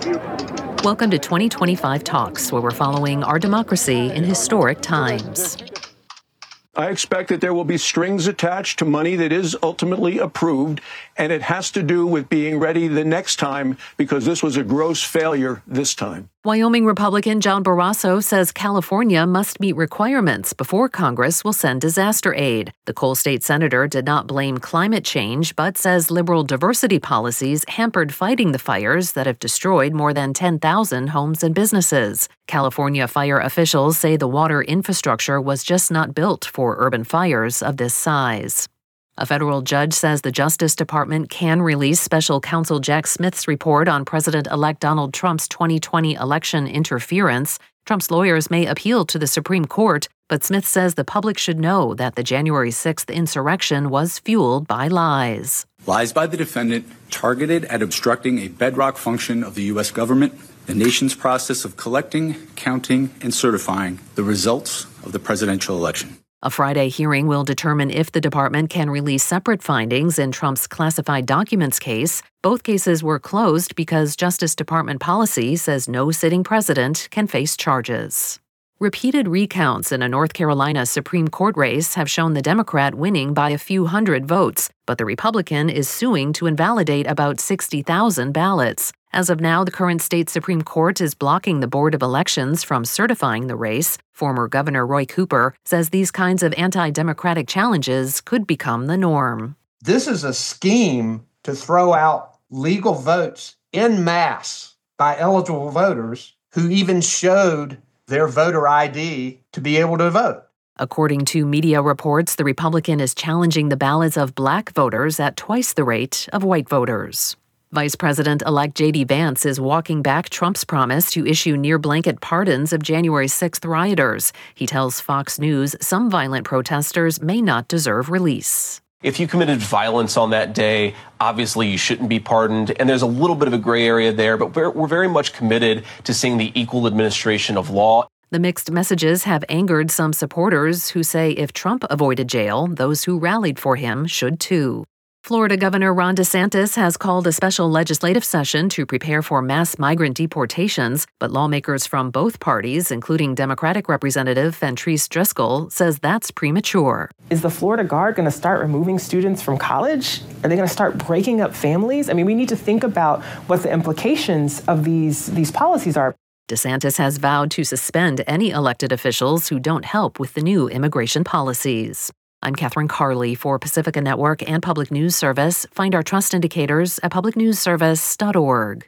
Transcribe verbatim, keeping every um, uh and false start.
Welcome to twenty twenty-five Talks, where we're following our democracy in historic times. I expect that there will be strings attached to money that is ultimately approved, and it has to do with being ready the next time because this was a gross failure this time. Wyoming Republican John Barrasso says California must meet requirements before Congress will send disaster aid. The Coal State senator did not blame climate change, but says liberal diversity policies hampered fighting the fires that have destroyed more than ten thousand homes and businesses. California fire officials say the water infrastructure was just not built for urban fires of this size. A federal judge says the Justice Department can release special counsel Jack Smith's report on President-elect Donald Trump's twenty twenty election interference. Trump's lawyers may appeal to the Supreme Court, but Smith says the public should know that the January sixth insurrection was fueled by lies. Lies by the defendant targeted at obstructing a bedrock function of the U S government, the nation's process of collecting, counting, and certifying the results of the presidential election. A Friday hearing will determine if the department can release separate findings in Trump's classified documents case. Both cases were closed because Justice Department policy says no sitting president can face charges. Repeated recounts in a North Carolina Supreme Court race have shown the Democrat winning by a few hundred votes, but the Republican is suing to invalidate about sixty thousand ballots. As of now, the current state Supreme Court is blocking the Board of Elections from certifying the race. Former Governor Roy Cooper says these kinds of anti-democratic challenges could become the norm. This is a scheme to throw out legal votes en masse by eligible voters who even showed their voter I D to be able to vote. According to media reports, the Republican is challenging the ballots of black voters at twice the rate of white voters. Vice President-elect J D Vance is walking back Trump's promise to issue near-blanket pardons of January sixth rioters. He tells Fox News some violent protesters may not deserve release. If you committed violence on that day, obviously you shouldn't be pardoned. And there's a little bit of a gray area there, but we're, we're very much committed to seeing the equal administration of law. The mixed messages have angered some supporters who say if Trump avoided jail, those who rallied for him should too. Florida Governor Ron DeSantis has called a special legislative session to prepare for mass migrant deportations, but lawmakers from both parties, including Democratic Representative Fentrice Driscoll, says that's premature. Is the Florida Guard going to start removing students from college? Are they going to start breaking up families? I mean, we need to think about what the implications of these, these policies are. DeSantis has vowed to suspend any elected officials who don't help with the new immigration policies. I'm Catherine Carley for Pacifica Network and Public News Service. Find our trust indicators at public news service dot org.